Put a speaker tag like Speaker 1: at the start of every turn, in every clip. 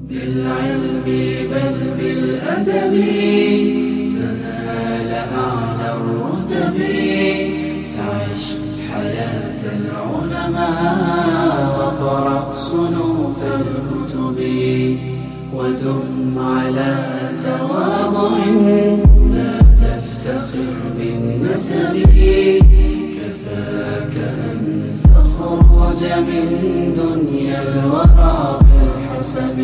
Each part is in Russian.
Speaker 1: بالعلم بل بالأدب تنال أعلى الرتب فعش حياة العلماء وقرأ صنوف الكتب ودم على تواضع لا تفتخر بالنسب كفاك أن تخرج من دنيا الورى بالحسب.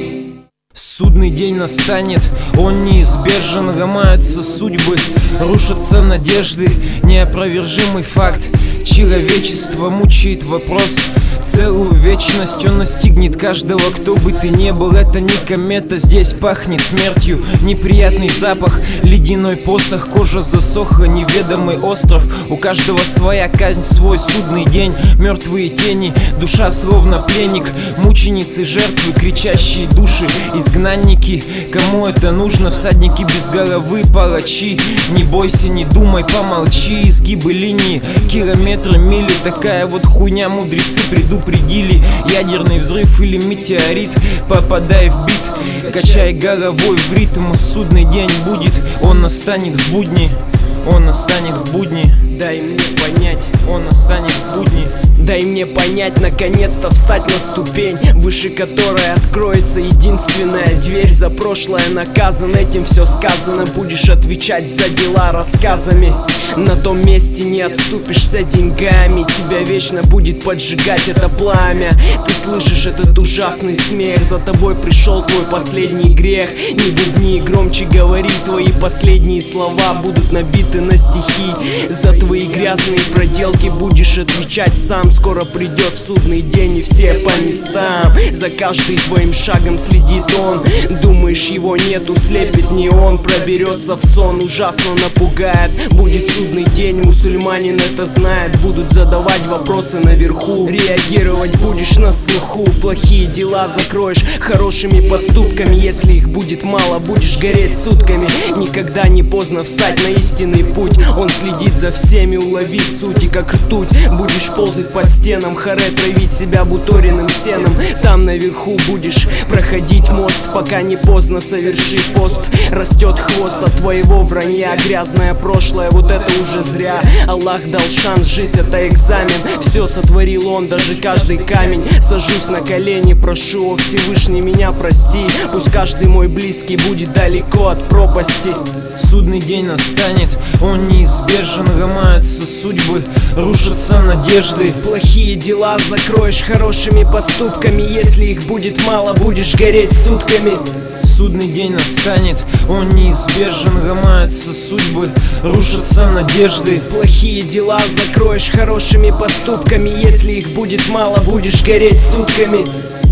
Speaker 2: Судный день настанет, он неизбежен, ломаются судьбы, рушатся надежды, неопровержимый факт. Человечество мучает вопрос, целую вечность он настигнет каждого, кто бы ты ни был. Это не комета, здесь пахнет смертью, неприятный запах, ледяной посох, кожа засохла, неведомый остров. У каждого своя казнь, свой судный день, мертвые тени, душа словно пленник, мученицы, жертвы, кричащие души, изгнанники. Кому это нужно? Всадники без головы, палачи. Не бойся, не думай, помолчи. Изгибы линии, километры, мили, такая вот хуйня, мудрецы предупредили. Ядерный взрыв или метеорит, попадай в бит, качай головой в ритм. Судный день будет, он настанет в будни, он настанет в будни. Дай мне понять, он настанет в будни.
Speaker 3: Дай мне понять, наконец-то встать на ступень, выше которой откроется единственная дверь. За прошлое наказан, этим все сказано. Будешь отвечать за дела рассказами. На том месте не отступишься деньгами. Тебя вечно будет поджигать это пламя. Ты слышишь этот ужасный смех, за тобой пришел твой последний грех. Не бубни, громче говори, твои последние слова будут набиты на стихи. За твои грязные проделки будешь отвечать сам. Скоро придет судный день и все по местам. За каждым твоим шагом следит он. Думаешь, его нету, слепит не он. Проберется в сон, ужасно напугает. Будет судный день, мусульманин это знает. Будут задавать вопросы наверху, реагировать будешь на слуху. Плохие дела закроешь хорошими поступками. Если их будет мало, будешь гореть сутками. Никогда не поздно встать на истинный путь. Он следит за всеми, улови суть. И как ртуть будешь ползать по стенам, харе травить себя буториным сеном. Там наверху будешь проходить мост, пока не поздно соверши пост. Растет хвост от твоего вранья, грязное прошлое, вот это уже зря. Аллах дал шанс, жизнь это экзамен. Все сотворил он, даже каждый камень. Сажусь на колени, прошу, о Всевышний, меня прости. Пусть каждый мой близкий будет далеко от пропасти.
Speaker 2: Судный день настанет, он неизбежен, ломаются судьбы, рушатся надежды.
Speaker 3: Плохие дела закроешь хорошими поступками. Если их будет мало, будешь гореть сутками.
Speaker 2: Судный день настанет, он неизбежен, ломаются судьбы, рушатся надежды.
Speaker 3: Плохие дела закроешь хорошими поступками. Если их будет мало, будешь гореть сутками.